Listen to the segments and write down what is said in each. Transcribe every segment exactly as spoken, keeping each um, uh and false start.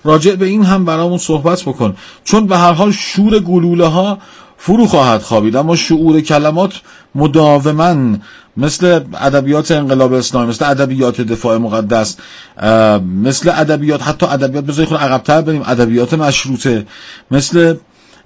راجع به این هم برامون صحبت بکن، چون به هر حال شور گلوله ها فرو خواهد خوابید، اما شعور کلمات مداوما مثل ادبیات انقلاب اسلامی، مثل ادبیات دفاع مقدس، مثل ادبیات حتی ادبیات بذارید خود عقب‌تر بریم، ادبیات مشروطه، مثل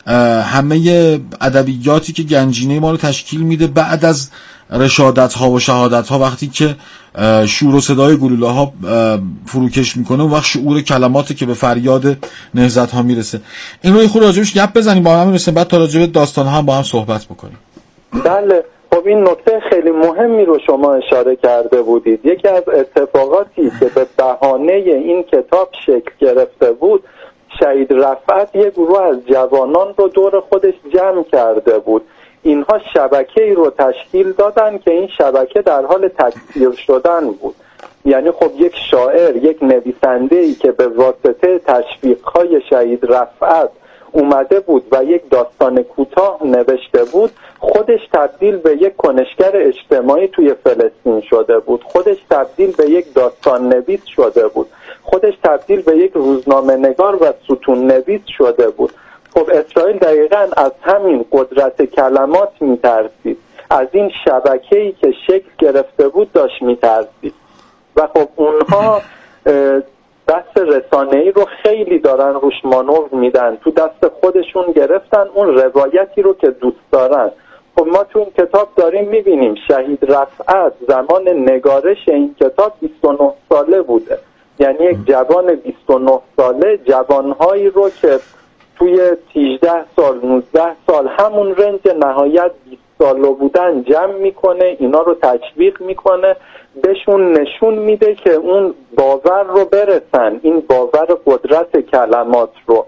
همه ادبیاتی که گنجینه ما رو تشکیل میده بعد از رشادت ها و شهادت ها، وقتی که شور و صدای گلوله ها فروکش میکنه و وقت شعور کلماتی که به فریاد نهضت ها میرسه. این رو خود راجبش گپ بزنیم با هم، مثلا بعد تا راجب داستان ها هم با هم صحبت بکنیم. بله خب این نکته خیلی مهمی رو شما اشاره کرده بودید. یکی از اتفاقاتی که به بهانه این کتاب شکل گرفته بود، شهید رفعت یک گروه از جوانان رو دور خودش جمع کرده بود. اینها شبکه‌ای رو تشکیل دادن که این شبکه در حال تکثیر شدن بود. یعنی خب یک شاعر، یک نویسنده‌ای که به واسطه تشویق‌های شهید رفعت اومده بود و یک داستان کوتاه نوشته بود، خودش تبدیل به یک کنشگر اجتماعی توی فلسطین شده بود، خودش تبدیل به یک داستان نویس شده بود، خودش تبدیل به یک روزنامه نگار و ستون نویس شده بود. خب اسرائیل دقیقاً از همین قدرت کلمات میترسید، از این شبکه‌ای که شکل گرفته بود داشت میترسید و خب اونها دست رسانه‌ای رو خیلی دارن روش مانور میدن، تو دست خودشون گرفتن اون روایتی رو که دوست دارن. خب ما تو این کتاب داریم میبینیم شهید رفعت زمان نگارش این کتاب بیست و نه ساله بوده، یعنی یک جوان بیست و نه ساله جوانهایی رو که توی هجده سال نوزده سال همون رنج نهایت بیست سالو بودن جمع میکنه، اینا رو تشویق میکنه، بهشون نشون میده که اون باور رو برسن، این باور قدرت کلمات رو.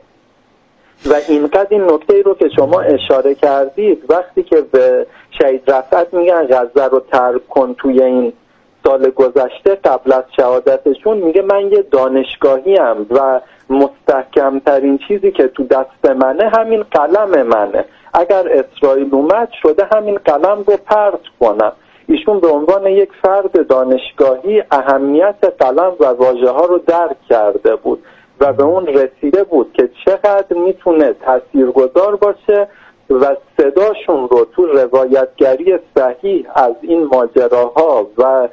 و اینقدر این نکته رو که شما اشاره کردید، وقتی که به شهید رفعت میگن غزه رو ترک کن توی این سال گذشته قبل از شهادتشون، میگه من یه دانشگاهی ام و مستحکم ترین چیزی که تو دست منه همین قلم منه، اگر اسرائیل اومد شده همین قلم رو پرت کنم. ایشون به عنوان یک فرد دانشگاهی اهمیت قلم و واژه ها رو درک کرده بود و به اون رسیده بود که چقدر میتونه تاثیرگذار باشه و صداشون رو تو روایتگری صحیح از این ماجراها و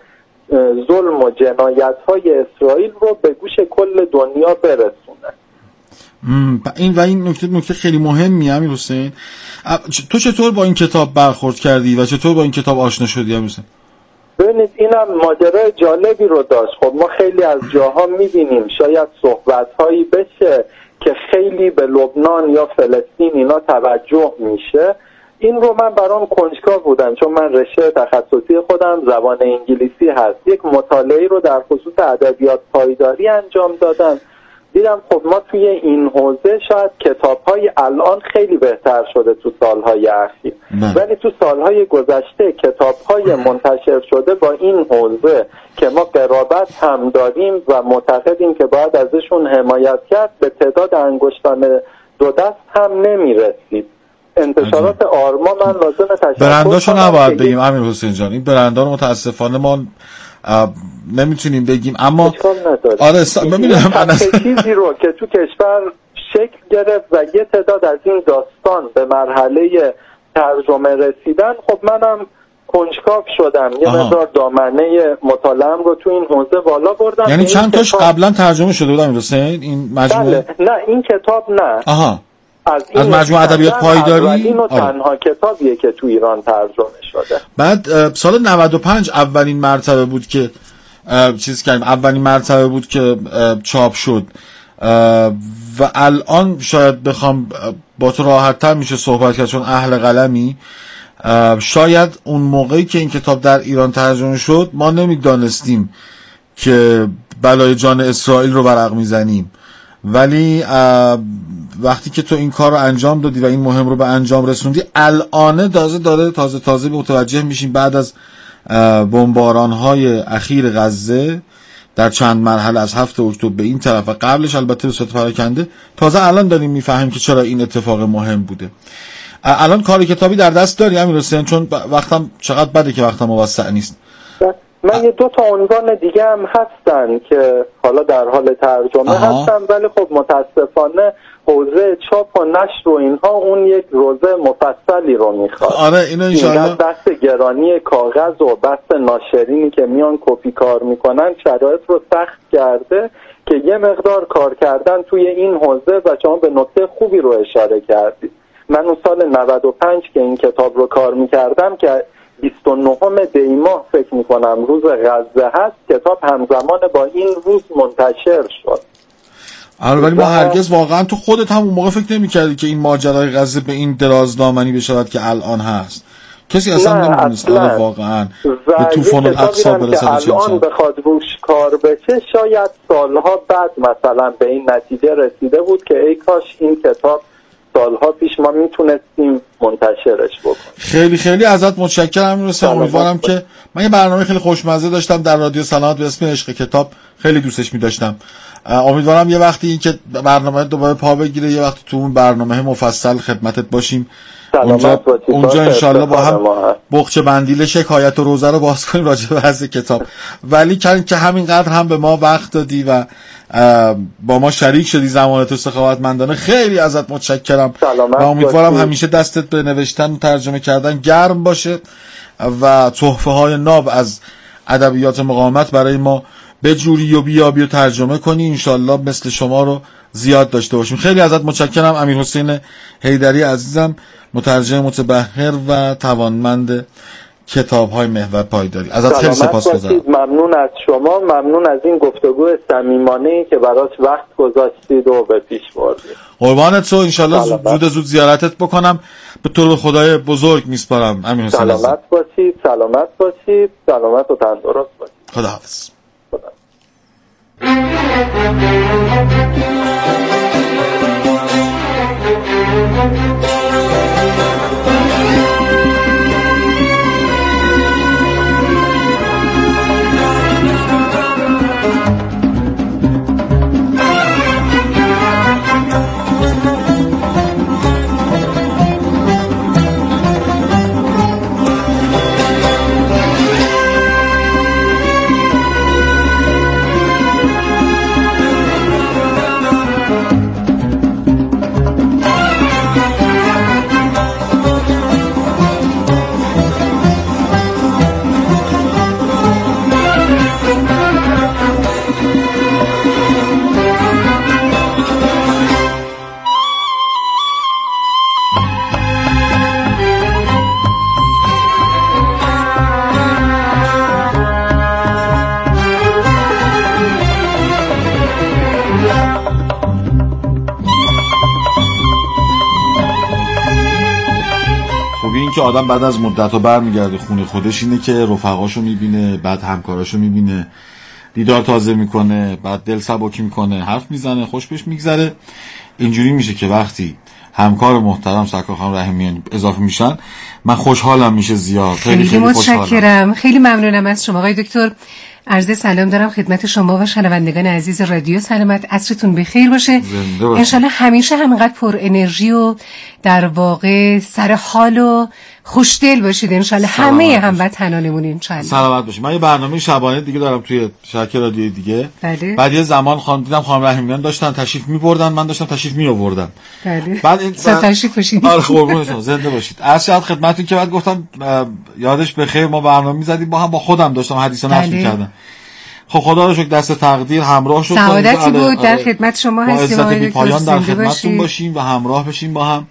ظلم و جنایت‌های اسرائیل رو به گوش کل دنیا برسونه. این و این نکته نکته خیلی مهمی امیر حسین. تو چطور با این کتاب برخورد کردی و چطور با این کتاب آشنا شدی امیر حسین؟ ببینید اینم ماجرای جالبی رو داشت. خب ما خیلی از جاها می‌بینیم شاید صحبت‌هایی بشه که خیلی به لبنان یا فلسطین اینا توجه میشه. این رو من برام کنجکاو بودم، چون من رشته تخصصی خودم زبان انگلیسی هست، یک مطالعه رو در خصوص ادبیات پایداری انجام دادم. دیدم خب ما توی این حوزه شاید کتاب‌های الان خیلی بهتر شده تو سال‌های اخیر، ولی تو سال‌های گذشته کتاب‌های منتشر شده با این حوزه که ما قرابت هم داریم و معتقدیم که باید ازشون حمایت کرد، به تعداد انگشتان دو دست هم نمی‌رسید. انتشارات آرما من لازم تشکر برنداشو نباید بگیم امیر حسین جان، این برندا رو متاسفانه ما نمیتونیم بگیم، اما آره س... ببینم من چیزی رو که تو کشور شکل گرفت و یه تعداد از این داستان به مرحله ترجمه رسیدن، خب منم کنجکاو شدم، یه مقدار دامنه مطالعه‌ام رو تو این حوزه بالا بردم. یعنی چند تاش کتاب... قبلا ترجمه شده بود امیر حسین این مجموعه؟ بله. نه این کتاب نه. آها. از, از مجموعه ادبیات پایداری اولین و تنها کتابیه که تو ایران ترجمه شده. بعد سال نود و پنج اولین مرتبه بود که چیز کردیم، اولین مرتبه بود که چاپ شد و الان شاید بخوام با تو راحت تر میشه صحبت کرد چون اهل قلمی. شاید اون موقعی که این کتاب در ایران ترجمه شد ما نمیدانستیم که بلای جان اسرائیل رو ورق میزنیم، ولی وقتی که تو این کار رو انجام دادی و این مهم رو به انجام رسوندی، الان تازه داره تازه تازه متوجه میشیم بعد از بمباران‌های اخیر غزه در چند مرحله از هفت اکتبر به این طرف و قبلش البته به صورت پراکنده، تازه الان داریم میفهمیم که چرا این اتفاق مهم بوده. الان کار کتابی در دست داری امیر حسین؟ چون وقتم چقدر بده که وقتم موسع نیست. من من یه دو تا عنوان دیگه هم هستن که حالا در حال ترجمه آها. هستن، ولی خب متاسفانه حوزه چاپ و نشر و اینها اون یک روزه مفصلی رو میخواد. آره اینو انشالله بحث گرانی کاغذ و بحث ناشرینی که میان کپی کار میکنن شرایط رو سخت کرده که یه مقدار کار کردن توی این حوزه و شما به نکته خوبی رو اشاره کردید. من اون سال نود و پنج که این کتاب رو کار میکردم که بیست و نهم دی ماه فکر میکنم روز غزه هست، کتاب همزمان با این روز منتشر شد. آره ولی ما هرگز واقعا تو خودت هم اون موقع فکر نمی‌کردی که این ماجرای غزه به این درازدامنی بشود که الان هست. کسی اصلا نمی‌دونست واقعا به طوفان الاقصی برسه که الان بخواد روش کار بشه شاید سالها بعد مثلا به این نتیجه رسیده بود که ای کاش این کتاب سالها پیش ما میتونستیم منتشرش بکنیم. خیلی خیلی ازت متشکرم. میرسم امیدوارم که من یه برنامه خیلی خوشمزه داشتم در رادیو سلامت به اسم عشق کتاب، خیلی دوستش می‌داشتم. امیدوارم یه وقتی این که برنامه دوباره پا بگیره یه وقتی تو اون برنامه مفصل خدمتت باشیم، اونجا اونجا انشالله با هم بخچه بندیل شکایت و روزه رو باز کنیم راجع به وضع کتاب. ولی که همینقدر هم به ما وقت دادی و با ما شریک شدی زمانت و سخاوتمندانه، خیلی ازت متشکرم و امیدوارم همیشه دستت به نوشتن و ترجمه کردن گرم باشه و تحفه های ناب از ادبیات مقاومت برای ما بجوری و بیابی و ترجمه کنی. انشالله مثل شما رو زیاد داشته باشیم. خیلی ازت متشکرم امیرحسین حیدری عزیزم، مترجم متبحر و توانمند کتاب‌های محور پایداری. ازت خیلی سپاسگزارم. ممنون از شما، ممنون از این گفتگو صمیمانه‌ای که براش وقت گذاشتید و به پیش بردید. قربانت رو انشالله زود زود زیارتت بکنم. به تو به خدای بزرگ میسپارم امیرحسین. سلامت باشید، سلامت باشید، سلامت و تندرست باشید. خداحافظ. که آدم بعد از مدت ها برمیگرده خونه خودش اینه که رفقاشو میبینه، بعد همکاراشو میبینه، دیدار تازه میکنه، بعد دل سبکی میکنه، حرف میزنه، خوش بهش میگذره. اینجوری میشه که وقتی همکار محترم سرکار خانم رحیمیان اضافه میشن من خوشحالم میشه زیاد. خیلی خیلی متشکرم. خیلی ممنونم از شما آقای دکتر. عرض سلام دارم خدمت شما و شنوندگان عزیز رادیو سلامت. عصرتون بخیر باشه. انشالله همیشه همینقدر پر انرژی و در واقع سر حال و خوشدل باشید. انشالله همه هموطنانمون انشالله سلامت باشید. من یه برنامه شبانه دیگه دارم توی شبکه رادیویی دیگه. بله. بعد یه زمان خانم دیدم خانم رحیمیان داشتن تشریف می‌بردن، من داشتم تشریف می‌آوردم. بله. بعد این بعد... تشریف باشید. آره قربونتون زنده باشید. عرض خدمتتون که بعد گفتم یادش بخیر ما برنامه می‌زدیم با هم، با خودم داشتم حدیث و نشر می‌کردم. خب خدا رو شکر دست تقدیر همراه شد. سعادتی بود در خدمت شما هستیم. با عزت پایان در خدمتتون باشیم و همراه بشیم با هم.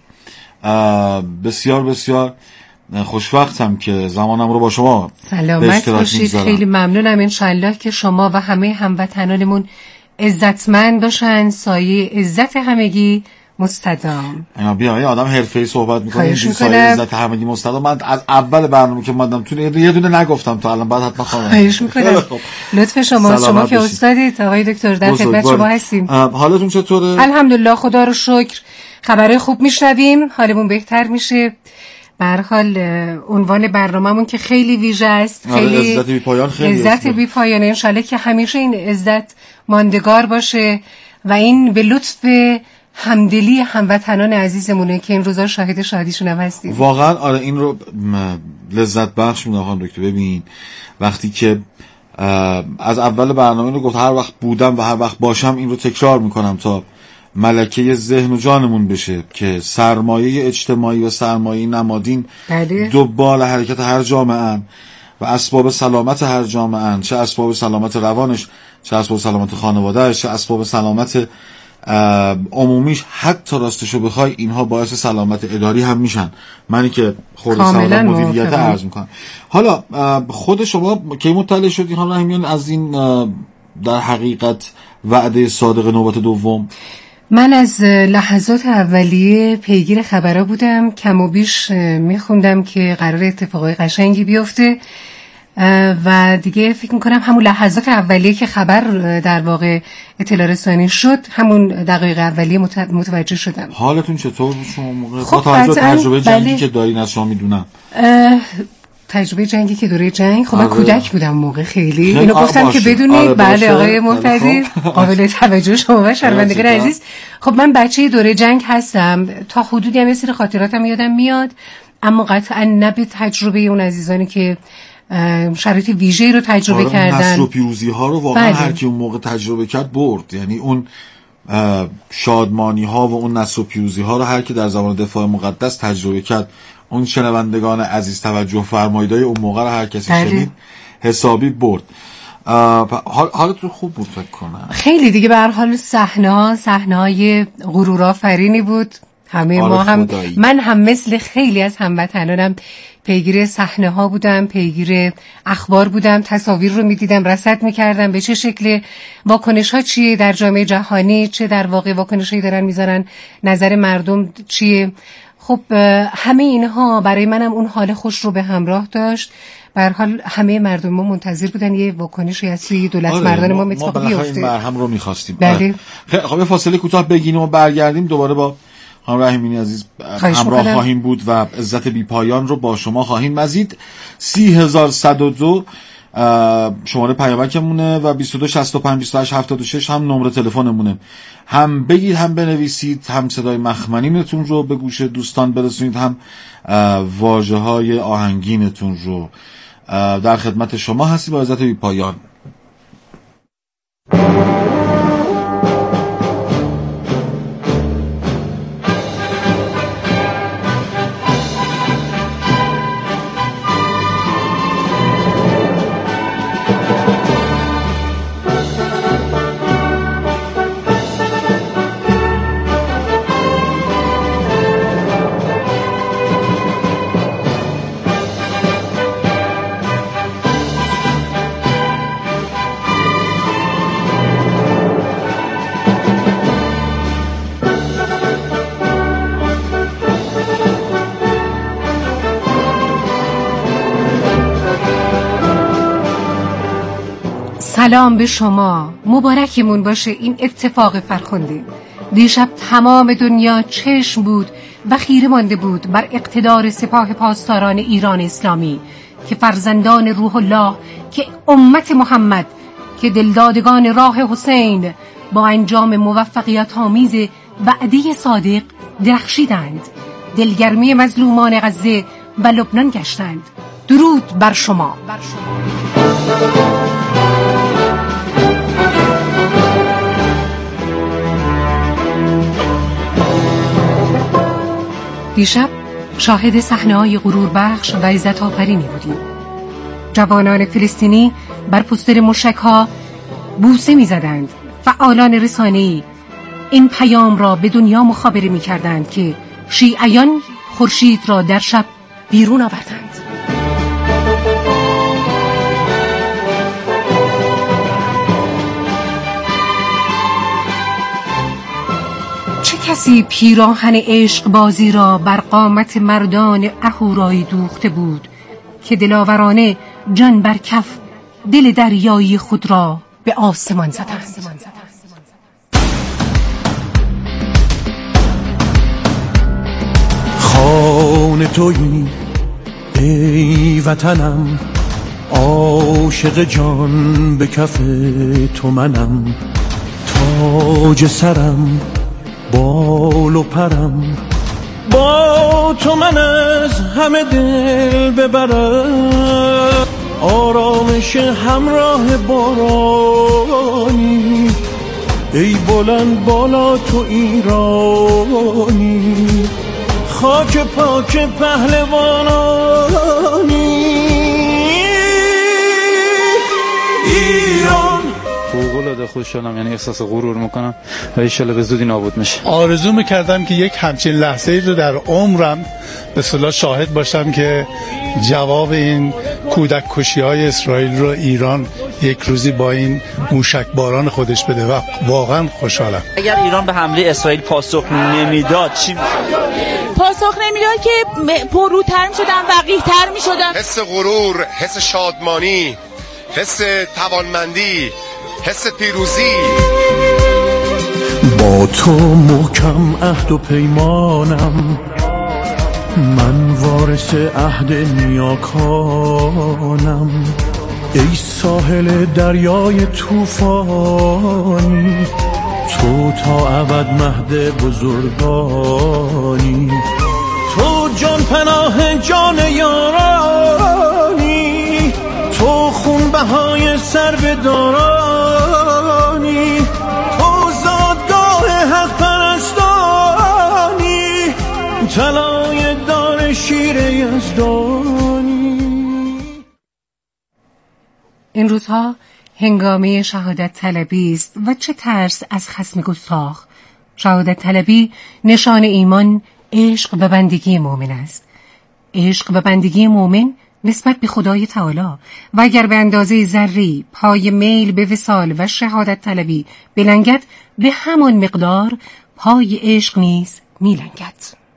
بسیار بسیار خوشوقتم که زمانم رو با شما سلامت باشید. خیلی ممنونم. انشالله که شما و همه هموطنانمون عزتمند باشن، سایه عزت همگی مستدام. اینا بیا یه آدم حرفه‌ای صحبت می‌کنه اینجوری سایه عزت همگی مستدام. من از اول برنامه که اومدم تو یه دونه نگفتم تا الان، بعد حتما خواهم. خواهش می‌کنم. لطف شما، شما که استادید آقای دکتر در خدمت شما هستیم. حالتون چطوره؟ الحمدلله خدا رو شکر. خبرای خوب میشنویم، حالمون بهتر میشه. به هر حال عنوان برنامه‌مون که خیلی ویژه است، خیلی عزت بی پایان، خیلی عزت بی پایان. ان شاءالله که همیشه این عزت ماندگار باشه و این به لطف همدلی هموطنان عزیزمونه که این روزا شاهد شادیشون هم هستیم. واقعا آره این رو لذت بخش می‌دونم خانم دکتر. ببین وقتی که از اول برنامه رو گفت هر وقت بودم و هر وقت باشم این رو تکرار میکنم تا ملکه ذهن و جانمون بشه که سرمایه اجتماعی و سرمایه نمادین بله. دو بال حرکت هر جامعه ان و اسباب سلامت هر جامعه ان، چه اسباب سلامت روانش، چه اسباب سلامت خانوادهش، چه اسباب سلامت عمومیش. حتی راستشو بخوای اینها باعث سلامت اداری هم میشن. منی که خود سواد مدیریت عرض میکنم. حالا خود شما کی مطلع شدین حالا همین از این در حقیقت وعده صادق نوبت دوم؟ من از لحظات اولیه پیگیر خبرها بودم، کم و بیش میخوندم که قرار اتفاقای قشنگی بیفته و دیگه فکر میکنم همون لحظات اولیه که خبر در واقع اطلاع رسانی شد، همون دقایق اولیه متوجه شدم. حالتون چطور شما موقع خب با توجه تجربه جنگی بله. که دارین از شما میدونم تجربه جنگی که دوره جنگ، خب من کودک بودم موقع خیلی اینو گفتم که بدونید. آره بله آقای محتدی قابل توجه شما و شنوندگان عزیز. خب من بچه دوره جنگ هستم، تا حدودی هم یه سری خاطراتم یادم میاد، اما قطعا نه به تجربه اون عزیزانی که شرایط ویژه‌ای رو تجربه آره کردن. نصر و پیروزی ها رو واقعا بله. هر کی اون موقع تجربه کرد برد، یعنی اون شادمانی ها و اون نصر و پیروزی ها رو هر کی در زمان دفاع مقدس تجربه کرد. اون شنوندگان عزیز توجه فرمایید اون موقع رو هر کسی بله. شنید حسابی برد. حالتون خوب بود فکر کنم. خیلی دیگه به هر حال صحنه‌ها صحنه‌های غرورآفرینی بود. همه ما هم خدایی. من هم مثل خیلی از هموطنانم پیگیر صحنه ها بودم، پیگیر اخبار بودم، تصاویر رو میدیدم، رصد میکردم به چه شکل واکنش ها چیه در جامعه جهانی، چه در واقع واکنش هایی دارن میذارن، نظر مردم چیه. خب همه اینها برای منم اون حال خوش رو به همراه داشت. به هر حال همه مردم ما منتظر بودن یه واکنشی از سوی دولت آره مردان ما اتفاق بیفته. ما این مرهم رو می‌خواستیم. بله. خب فاصله کوتاه بگیریم و برگردیم دوباره با خانم رحیمینی عزیز همراه بکنم. خواهیم بود و عزت بی پایان رو با شما خواهیم مزید. سی هزار صد و دو شماره پیامکمونه و بیست و دو شصت و پنج بیست و هشت هفتاد و شش هم نمره تلفنمونه. هم بگید هم بنویسید، هم صدای مخمنینتون رو به گوش دوستان برسونید، هم واژه های آهنگینتون رو. در خدمت شما هستی با عزت بی پایان. سلام به شما، مبارکمون باشه این اتفاق فرخنده. دیشب تمام دنیا چشم بود و خیره مانده بود بر اقتدار سپاه پاسداران ایران اسلامی که فرزندان روح الله، که امت محمد، که دلدادگان راه حسین با انجام موفقیت آمیز وعده صادق درخشیدند، دلگرمی مظلومان غزه و لبنان گشتند. درود بر شما, بر شما. دیشب شاهد صحنه‌های غرور بخش و عزت آفرینی بودیم. جوانان فلسطینی بر پوستر موشک‌ها بوسه می‌زدند. فعالان رسانه‌ای این پیام را به دنیا مخابره می‌کردند که شیعیان خورشید را در شب بیرون آوردند. کسی پیراهن عشق بازی را بر قامت مردان اهورایی دوخته بود که دلاورانه جان بر کف دل دریایی خود را به آسمان زدند. خانه تویی ای وطنم، عاشق جان به کف تو منم، تاج سرم بال و پرم، با تو من از همه دل ببرم. آرامش همراه بارانی، ای بلند بالا تو ایرانی، خاک پاک پهلوانانی. ایران فوق‌العاده خوشحالم، یعنی احساس غرور میکنم و ان شاءالله به زودی نابود میشه. آرزو میکردم که یک همچین لحظه‌ای رو در عمرم به اصطلاح شاهد باشم که جواب این کودک کشی‌های اسرائیل رو ایران یک روزی با این موشک باران خودش بده و واقعا خوشحالم. اگر ایران به حمله اسرائیل پاسخ نمیداد چی پاسخ نمیداد که پرروتر میشدن، وقیح‌تر میشدن. حس غرور، حس شادمانی، حس توانمندی، حس پیروزی. با تو محکم عهد و پیمانم، من وارث عهد نیاکانم. ای ساحل دریای طوفانی، تو تا ابد مهد بزرگانی. تو جان پناه جان یارانی، تو خون بهای سر به دارانی، تو زادگاه حق پرستانی، طلای دار شیر یزدانی. این روزها هنگامه شهادت طلبی است و چه ترس از خصم گستاخ. شهادت طلبی نشان ایمان، عشق و بندگی مؤمن است. عشق و بندگی مؤمن نسبت به خدای تعالی و اگر به اندازه ذره پای میل به وصال و شهادت طلبی بلنگد، به همان مقدار پای عشق نیز میلنگد.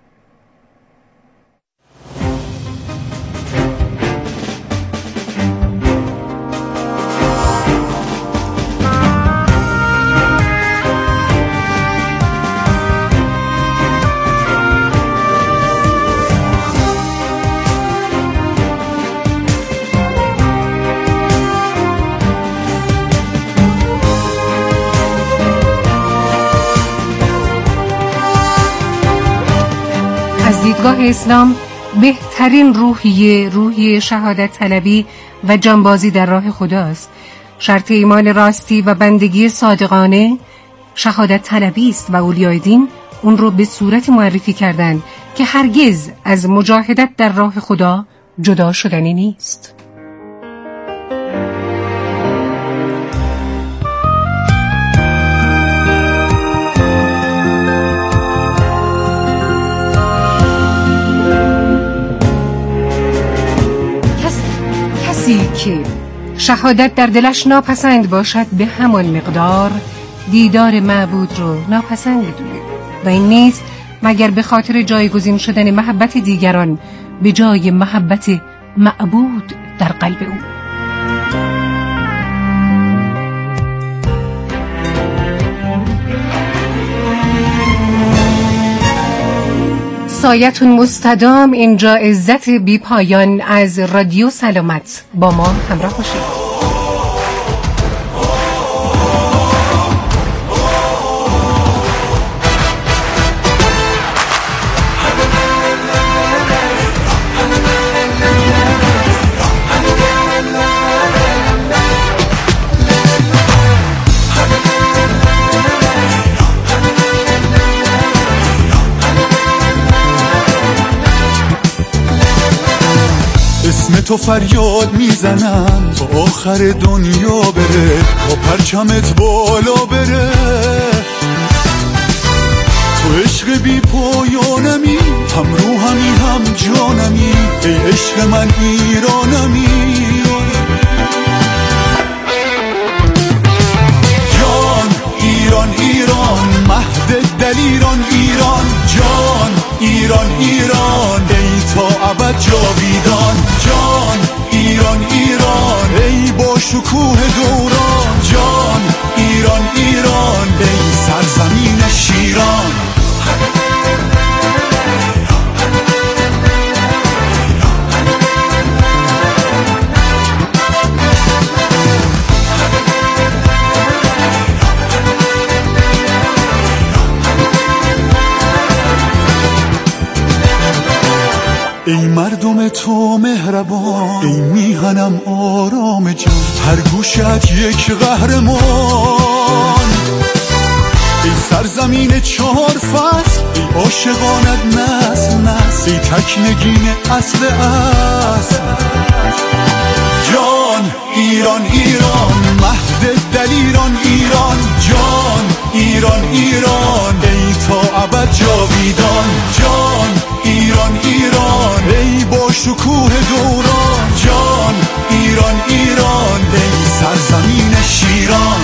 از دیدگاه اسلام بهترین روحیه روحیه شهادت طلبی و جانبازی در راه خداست. شرط ایمان راستی و بندگی صادقانه شهادت طلبی است و اولیای دین اون رو به صورت معرفی کردن که هرگز از مجاهدت در راه خدا جدا شدنی نیست. که شهادت در دلش ناپسند باشد، به همان مقدار دیدار معبود رو ناپسند بدونه و این نیست مگر به خاطر جایگزین شدن محبت دیگران به جای محبت معبود در قلب او. سایتون مستدام، اینجا عزت بی پایان از رادیو سلامت. با ما همراه باشید. تو فریاد میزنم تا آخر دنیا بره، تا پرچمت بالا بره. تو عشق بی پایانمی، هم روحمی هم جانمی، ای عشق من ایرانمی. جان ایران ایران، مهد دلیران ایران. جان ایران ایران، ای تا ابد جاویدان. جان ایران ایران، ای با شکوه دوران. جان ایران ایران، ای سرزمین شیران. ای مردم تو مهربان، ای میهنم آرام جان، هر گوشت یک قهرمان. ای سرزمین چهار فصل، ای عاشقانت نسل نسل، ای تکنگین اصل اصل. جان ایران ایران، مهد دلیران ایران، جان ایران ایران، ای تا ابد جاویدان. جان ایران ایران، ای با شکوه دوران، جان ایران ایران، ای سرزمین شیران.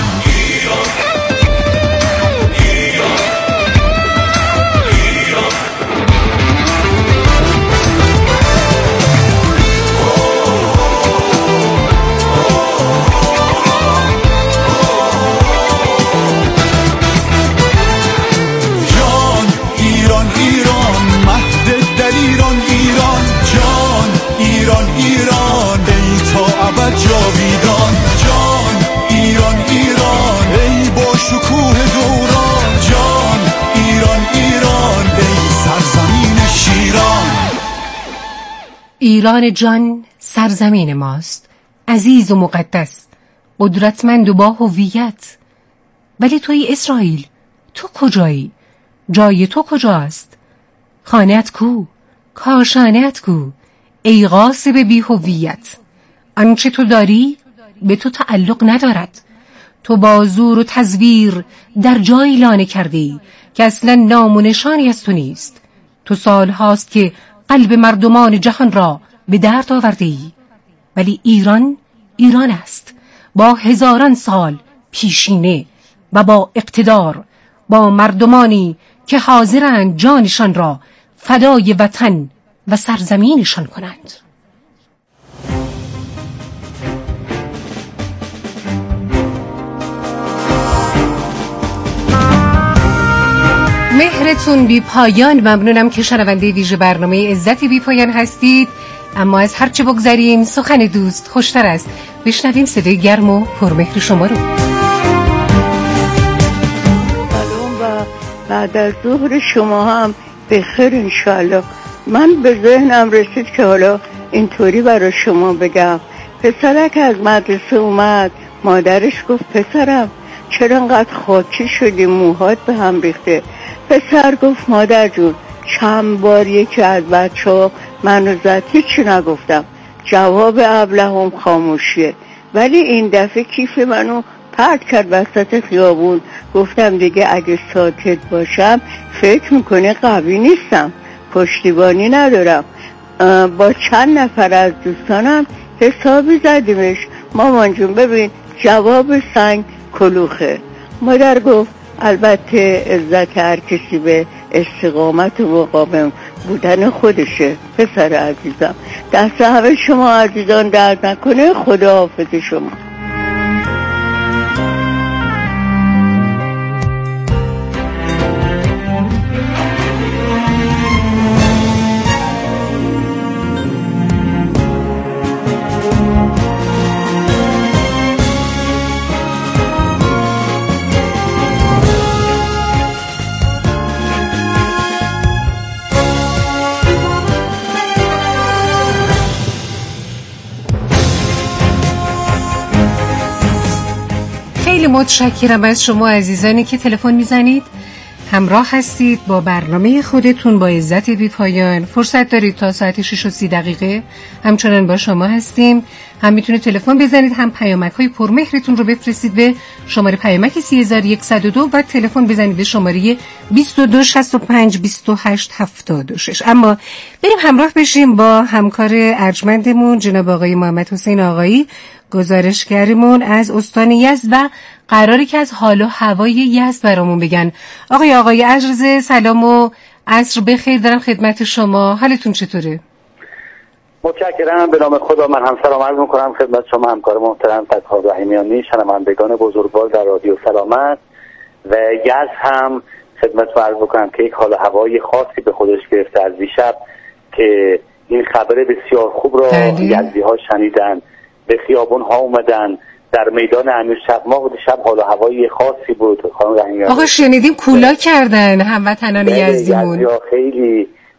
جاویدان. جان ایران ایران، ای با شکوه دوران، جان ایران ایران، ای سرزمین شیران. ایران جان سرزمین ماست، عزیز و مقدس، قدرتمند و با هویت. ولی توی اسرائیل، تو کجایی؟ جای تو کجاست؟ خانه‌ات کو؟ کاشانه‌ات کو؟ ای غاصب بی هویت، آنچه تو داری به تو تعلق ندارد. تو با زور و تزویر در جایی لانه کردی که اصلا نام و نشانی از تو نیست. تو سال هاست که قلب مردمان جهان را به درد آوردی. ولی ایران ایران است، با هزاران سال پیشینه و با اقتدار، با مردمانی که حاضرند جانشان را فدای وطن و سرزمینشان کنند. مهرتون بی پایان. ممنونم که شنونده ویژه برنامه عزت بی پایان هستید. اما از هرچه بگذریم سخن دوست خوشتر است. بشنویم صدای گرم و پرمهر شما رو. سلام و بعد از ظهر شما هم بخیر انشالله. من به ذهنم رسید که حالا اینطوری برای شما بگم. پسرک از مدرسه اومد، مادرش گفت پسرم چرا انقدر خاکی شدی، موهات به هم ریخته؟ پسر گفت مادر جون چند بار یکی از بچه ها منو زد، هیچی نگفتم. جواب ابلهم خاموشیه. ولی این دفعه کیف منو پرت کرد وسط خیابون. گفتم دیگه اگه ساکت باشم فکر میکنه قوی نیستم، پشتیبانی ندارم. با چند نفر از دوستانم حسابی زدیمش. مامان جون ببین جواب سنگ کلوخه. مادر گفت البته عزت هر کسی به استقامت و مقاوم بودن خودشه. پسر عزیزم دست همه شما عزیزان درد نکنه. خدا حافظ شما. متشکرم از شما عزیزانی که تلفن میزنید، همراه هستید با برنامه خودتون با عزت بی پایان. فرصت دارید تا ساعت شش و سی دقیقه همچنان با شما هستیم. هم میتونید تلفن بزنید، هم پیامک های پرمهرتون رو بفرستید به شماره پیامک سی هزار و صد و دو و تلفن بزنید به شماره بیست و دو شصت و پنج بیست و هشت هفتاد و شش. اما بریم همراه بشیم با همکار ارجمندمون جناب آقای محمد حسین آقایی، گزارشگرمون از استان یزد و قراری که از حال و هوای یزد برامون بگن. آقای آقای عرض سلام و عصر بخیر دارم خدمت شما. حالتون چطوره؟ متشکرم. به نام خدا من هم سلام عرض می‌کنم خدمت شما همکار محترم فتحی رحیمیانی، شنوندگان بزرگوار در رادیو سلامت و یزد هم خدمتتون عرض می‌کنم که یک حال و هوای خاصی به خودش گرفته از دیشب که این خبر بسیار خوب را یزدی‌ها شنیدن، به خیابون‌ها اومدن، در میدان امیر شب‌ماه دیشب حال و هوای خاصی بود. خانم رحیمیانی آقا شنیدیم کولا کردن هموطنان یزدیمون. یزدی‌ها خیلی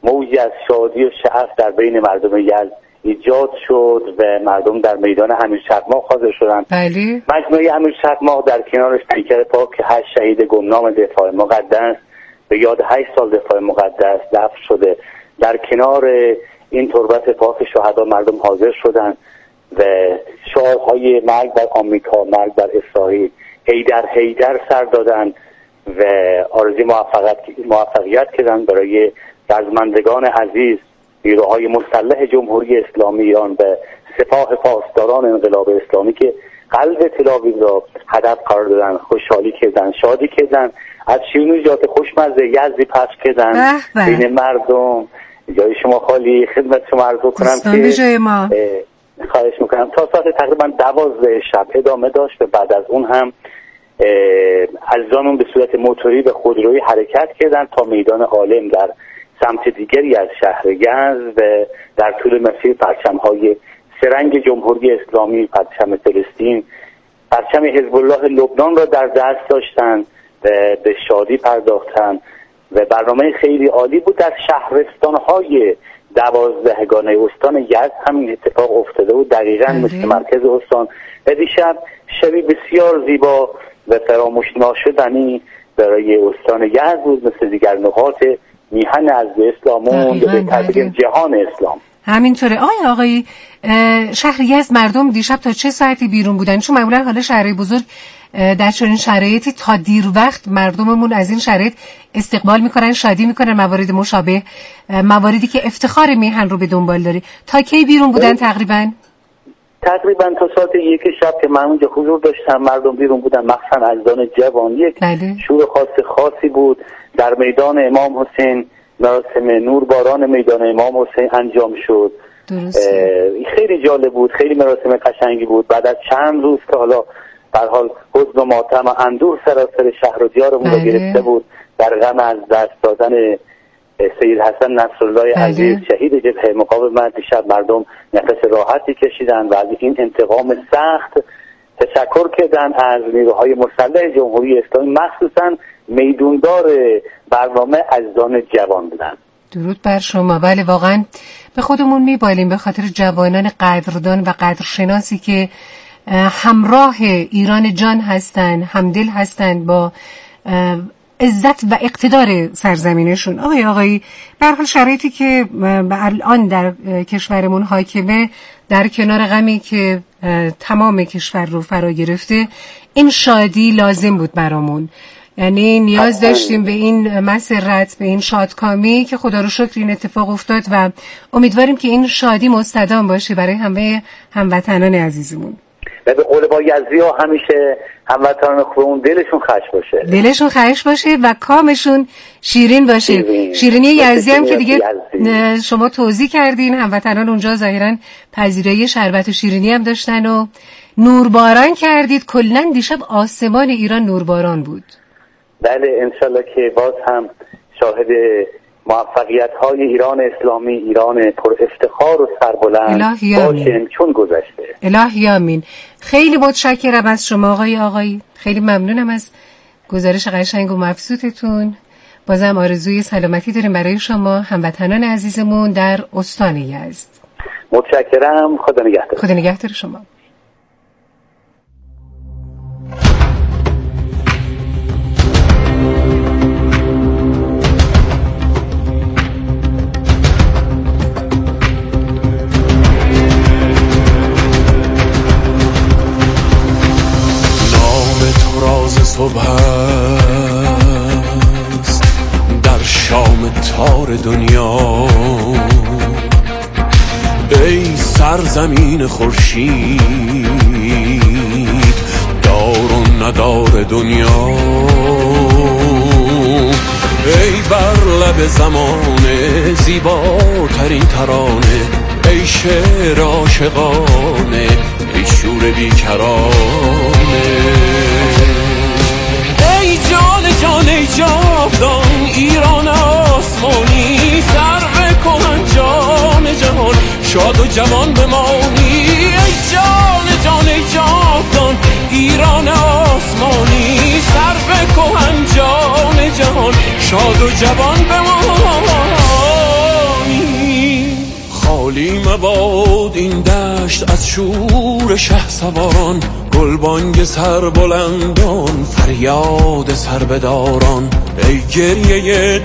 موجی از شادی و شعف در بین مردم یزد ایجاد شد و مردم در میدان امیرشهرماه حاضر شدند. بله. مجموعه امیرشهرماه در کنارش پیکر پاک هشت شهید گمنام دفاع مقدس به یاد هشت سال دفاع مقدس دفن شده. در کنار این تربت پاک شهدا مردم حاضر شدند و شعارهای مرگ بر آمریکا، مرگ بر اسرائیل، حیدر حیدر سر دادند و آرزوی موفقیت موفقیت کردند برای رزمندگان عزیز، نیروهای مسلح جمهوری اسلامی ایران و سپاه پاسداران انقلاب اسلامی که قلب تل‌آویو را هدف قرار دادن. خوشحالی کردن، شادی کردن، از شیرینی‌جات خوشمزه یزدی پخش کردن بین مردم. جای شما خالی. خدمت شما عرض کنم که ما. خواهش میکنم تا ساعت تقریبا دوازده شب ادامه داشت و بعد از اون هم عزیزانمون به صورت موتوری به خودرویی حرکت کردن تا میدان عالم در سمت دیگری از شهر یزد و در طول مسیر پرچم‌های سرنگ جمهوری اسلامی، پرچم فلسطین، پرچم حزب الله لبنان را در دست داشتند و به شادی پرداختند و برنامه خیلی عالی بود. در شهرستان‌های دوازدهگانه استان یزد همین اتفاق افتاده بود، دقیقاً مثل مرکز استان. و دیشب شبی بسیار زیبا و فراموش ناشدنی برای استان یزد بود، مثل دیگر نقاط میهن از اسلامون به تدریج جهان اسلام. همینطوره. آقای آقایی شهر یزد مردم دیشب تا چه ساعتی بیرون بودن؟ چون معمولا حالا شهرهای بزرگ در چنین شرایطی تا دیر وقت مردممون از این شرایط استقبال میکنن، شادی میکنن، موارد مشابه، مواردی که افتخار میهن رو به دنبال داره. تا کی بیرون بودن تقریبا؟ تقریبا تا ساعت یک شب که من اونجا حضور داشتم مردم بیرون بودن، مخصوصا عزیزان جوان. یک بله. شور خاص خاصی بود. در میدان امام حسین مراسم نورباران میدان امام حسین انجام شد. خیلی جالب بود، خیلی مراسم قشنگی بود. بعد از چند روز که حالا به هر حال حزن و ماتم و اندوه سراسر شهر و دیارمون رو گرفته بود در غم از دست دادن سید حسن نصرالله عزیز شهید جبهه مقاومت، دیشب مردم نفس راحتی کشیدن و از این انتقام سخت تشکر کردن از نیروهای مسلح جمهوری اسلامی، مخصوصا میدوندار برنامه عزیزان جوان بودن. درود بر شما. بله واقعا به خودمون میبالیم به خاطر جوانان قدردان و قدرشناسی که همراه ایران جان هستند، همدل هستند با عزت و اقتدار سرزمینشون. آقای آقایی به هر حال شرایطی که الان در کشورمون حاکمه، در کنار غمی که تمام کشور رو فرا گرفته، این شادی لازم بود برامون. یعنی نیاز داشتیم به این مسرت، به این شادکامی که خدا رو شکر این اتفاق افتاد و امیدواریم که این شادی مستدام باشه برای همه هموطنان عزیزمون. و به قول با یزدی ها همیشه هموطنان خوبمون دلشون خش باشه، دلشون خش باشه و کامشون شیرین باشه. شیرین. شیرینی یزدی هم که دیگه یزدی. شما توضیح کردین هموطنان اونجا ظاهرا پذیرایی شربت و شیرینی هم داشتن و نورباران کردید. کلا دیشب آسمان ایران نورباران بود. بله انشالله که باز هم شاهد موفقیت های ایران اسلامی، ایران پر افتخار و سربلند باشیم چون گذشته. الهی آمین. خیلی متشکرم از شما آقای آقایی، خیلی ممنونم از گزارش قشنگ و مبسوطتون. بازم آرزوی سلامتی داریم برای شما هموطنان عزیزمون در استان یزد. متشکرم. خدا نگهدار. خدا نگهدار شما. صبح است در شام تار دنیا، ای سرزمین خورشید دار و ندار دنیا، ای بر لب زمان زیباترین ترانه، ای شعر عاشقانه، ای شور بیکرانه، ای جان جان ای جاودان ایران آسمانی، سرو کهن جان جهان شاد و جوان بمانی، ای جان جان ای جاودان ایران آسمانی، سرو کهن جان جهان شاد و جوان بمانی. خالی مباد این دشت از شور شه سواران، گلبانگ سربلندان، فریاد سربداران. ای گریه